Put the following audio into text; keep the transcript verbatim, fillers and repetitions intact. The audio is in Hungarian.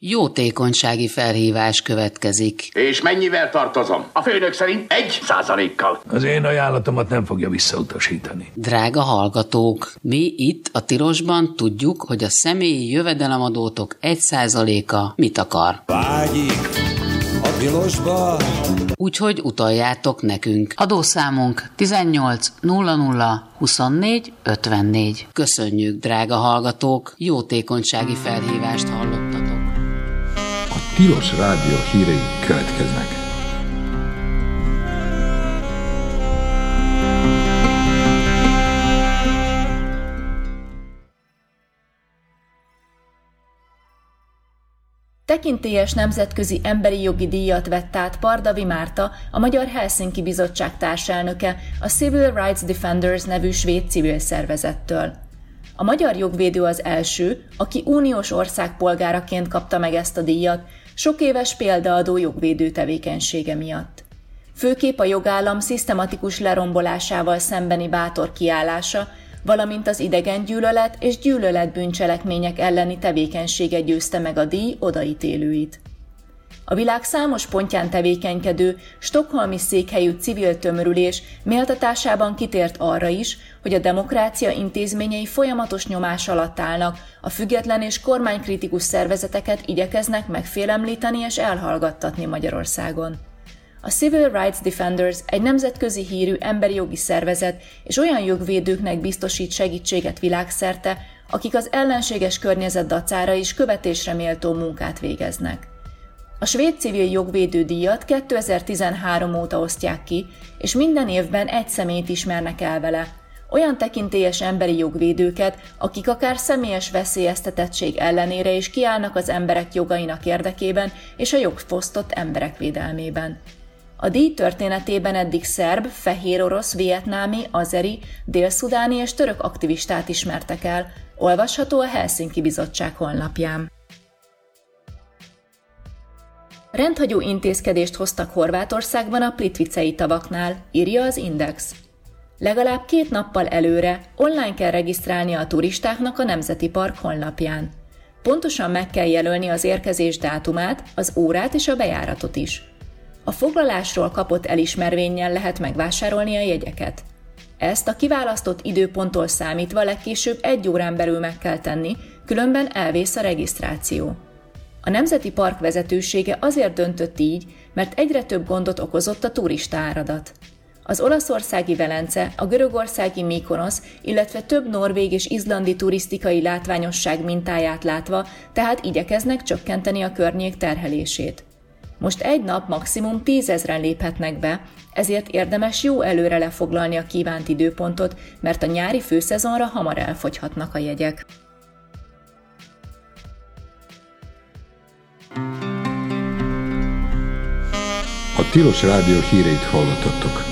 Jótékonysági felhívás következik. És mennyivel tartozom? A főnök szerint egy százalékkal. Az én ajánlatomat nem fogja visszautasítani. Drága hallgatók, mi itt a Tilosban tudjuk, hogy a személyi jövedelemadótok egy százaléka mit akar. Vágyik a Tilosba. Úgyhogy utaljátok nekünk. Adószámunk tizennyolc nulla nulla huszonnégy ötvennégy. Köszönjük, drága hallgatók, jótékonysági felhívást hallottatok. A Tilos Rádió hírei következnek. Tekintélyes nemzetközi emberi jogi díjat vett át Pardavi Márta, a Magyar Helsinki Bizottság társelnöke, a Civil Rights Defenders nevű svéd civil szervezettől. A magyar jogvédő az első, aki uniós ország polgáraként kapta meg ezt a díjat, sok éves példaadó jogvédő tevékenysége miatt. Főképp a jogállam szisztematikus lerombolásával szembeni bátor kiállása, valamint az idegengyűlölet és gyűlöletbűncselekmények elleni tevékenysége győzte meg a díj odaítélőit. A világ számos pontján tevékenykedő, stockholmi székhelyű civil tömörülés méltatásában kitért arra is, hogy a demokrácia intézményei folyamatos nyomás alatt állnak, a független és kormánykritikus szervezeteket igyekeznek megfélemlíteni és elhallgattatni Magyarországon. A Civil Rights Defenders egy nemzetközi hírű emberi jogi szervezet, és olyan jogvédőknek biztosít segítséget világszerte, akik az ellenséges környezet dacára is követésre méltó munkát végeznek. A svéd civil jogvédő díjat kétezer-tizenhárom óta osztják ki, és minden évben egy személyt ismernek el vele. Olyan tekintélyes emberi jogvédőket, akik akár személyes veszélyeztetettség ellenére is kiállnak az emberek jogainak érdekében és a jogfosztott emberek védelmében. A díj történetében eddig szerb, fehérorosz, vietnámi, azeri, dél-szudáni és török aktivistát ismertek el, olvasható a Helsinki Bizottság honlapján. Rendhagyó intézkedést hoztak Horvátországban a Plitvicei tavaknál, írja az Index. Legalább két nappal előre online kell regisztrálni a turistáknak a Nemzeti Park honlapján. Pontosan meg kell jelölni az érkezés dátumát, az órát és a bejáratot is. A foglalásról kapott elismervénnyel lehet megvásárolni a jegyeket. Ezt a kiválasztott időponttól számítva legkésőbb egy órán belül meg kell tenni, különben elvész a regisztráció. A Nemzeti Park vezetősége azért döntött így, mert egyre több gondot okozott a turista áradat. Az olaszországi Velence, a görögországi Mykonosz, illetve több norvég és izlandi turisztikai látványosság mintáját látva, tehát igyekeznek csökkenteni a környék terhelését. Most egy nap maximum tízezren léphetnek be, ezért érdemes jó előre lefoglalni a kívánt időpontot, mert a nyári főszezonra hamar elfogyhatnak a jegyek. A Tilos Rádió híreit hallottatok.